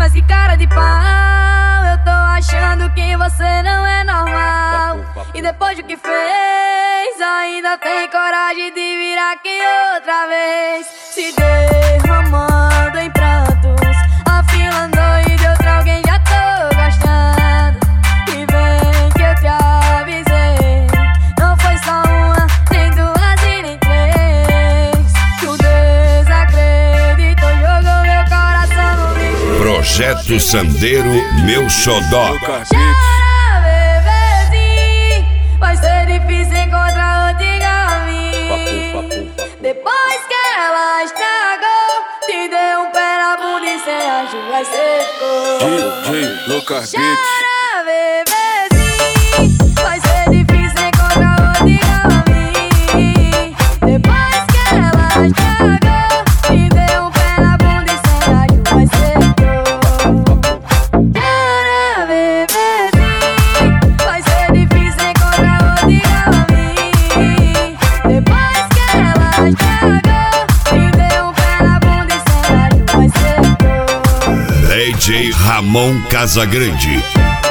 Mas que cara de pau, eu tô achando que você não é normal. E depois do que fez, ainda tem coragem de vir aqui outra vez. Se derramando em prantos, afilando e de outra alguém já tô gostando. E vem que eu te avisei, não foi só uma, nem duas e nem três. Tu desacreditou, jogou meu coração no lixo. Projeto Sandeiro, meu xodó. Chora, bebezinho, vai ser difícil encontrar outra igual a mim. Depois que ela estragou, te deu um pé na bunda e sem anjo vai ser cor. DJ Lucas Beats. Chora, bebezinho, vai ser difícil encontrar outra igual a mim. Depois que ela estragou, te deu um pé na bunda e sem anjo vai ser cor. Chora, bebezinho, vai ser difícil encontrar outra igual a mim. Depois que ela estragou, te deu um pé na bunda e sem anjo vai ser cor. DJ Ramon Casagrande.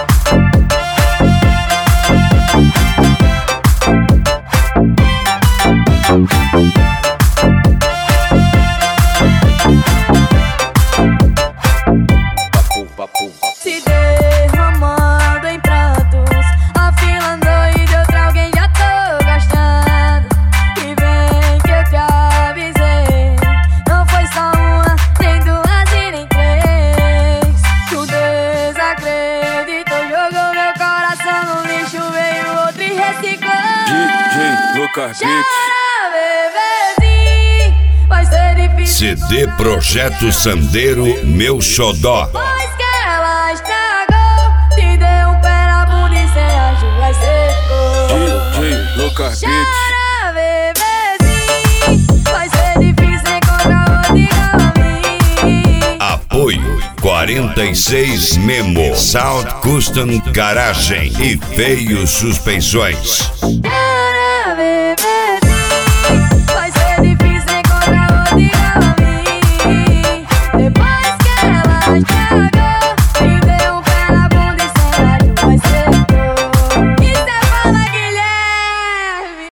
Se derramando em prantos, afilando e de outra alguém já tô gostando. E vem que eu te avisei, não foi só uma, nem duas e nem três. Tu desacreditou, jogou meu coração no lixo, veio outro e reciclou. DJ Lucas Beats. Chora, bebezinho, vai ser difícil. CD Projeto Sandeiro, meu xodó. Depois que ela estragou, te deu um pé na bunda e sem anjo vai ser cor. DJ Lucas Beats. Chora, bebezinho, vai ser difícil encontrar outra igual a mim. Apoio 46 Memo, Sound Custom Garagem e Feio Suspensões. Chora, bebezinho.